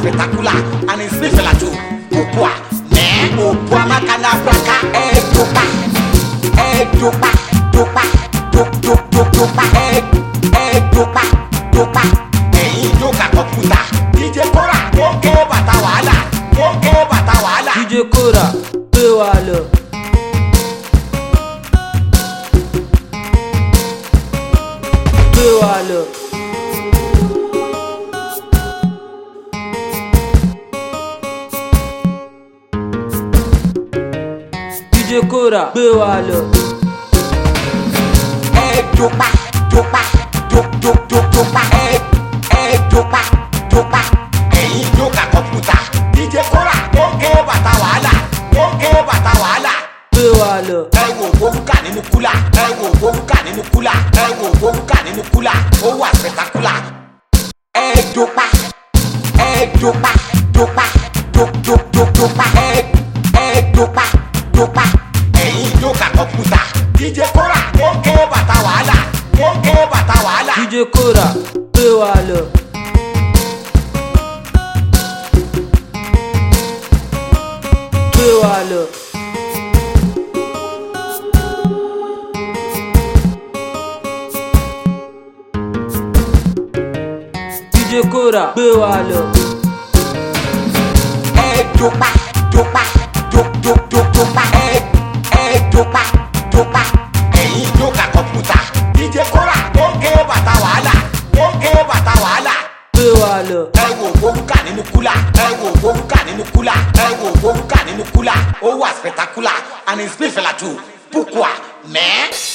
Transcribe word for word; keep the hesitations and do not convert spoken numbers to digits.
spectacular and it's spiritual too. Pourquoi? Mais pourquoi ma canabraca est dopa, est dopa, dopa, dopa, dopa, dopa, est dopa, dopa. Ẹ̀yin doka kọ̀mpútà, D J Kora, ókè bàtà wàhálà, ókè bàtà wàhálà. D J Kora, gbé wa lọ. Gbé wa lọ. D J Kora, gbé wa lọ. Ẹ dopa, dopa, dop, dop, dop, dopa, ẹ, ẹ dopa, dopa. Ẹ̀yin doka kọ̀mpútà, D J Kora, ókè bàtà wàhálà, ókè bàtà wàhálà. Gbé wa lọ. Ẹ wo borúkà nínú kúlà, ẹ wo borúkà nínú kúlà, ẹ wo borúkà nínú kúlà, ó wà spectacular. Ẹ dopa, ẹ dopa, dopa, dop, dop, dop, dopa, ẹ, ẹ dopa, dopa. Ẹ̀yin doka kọ̀mpútà, D J Kora, ókè bàtà wàhálà, ókè bàtà wàhálà. D J Kora, gbé wa lọ. Gbé wa lọ. D J Kora, gbé wa lọ. Ẹ dopa, dopa, dop, dop, dop, dopa, ẹ, ẹ dopa, dopa. Ẹ̀yin doka kọ̀mpútà, D J Kora, ókè bàtà wàhálà, ókè bàtà wàhálà. Gbé wa lọ. Ẹ wo borúkà nínú kúlà, ẹ wo borúkà nínú kúlà, ẹ wo borúkà nínú kúlà, ó wà spectacular and it's spiritual too. Pourquoi? Mais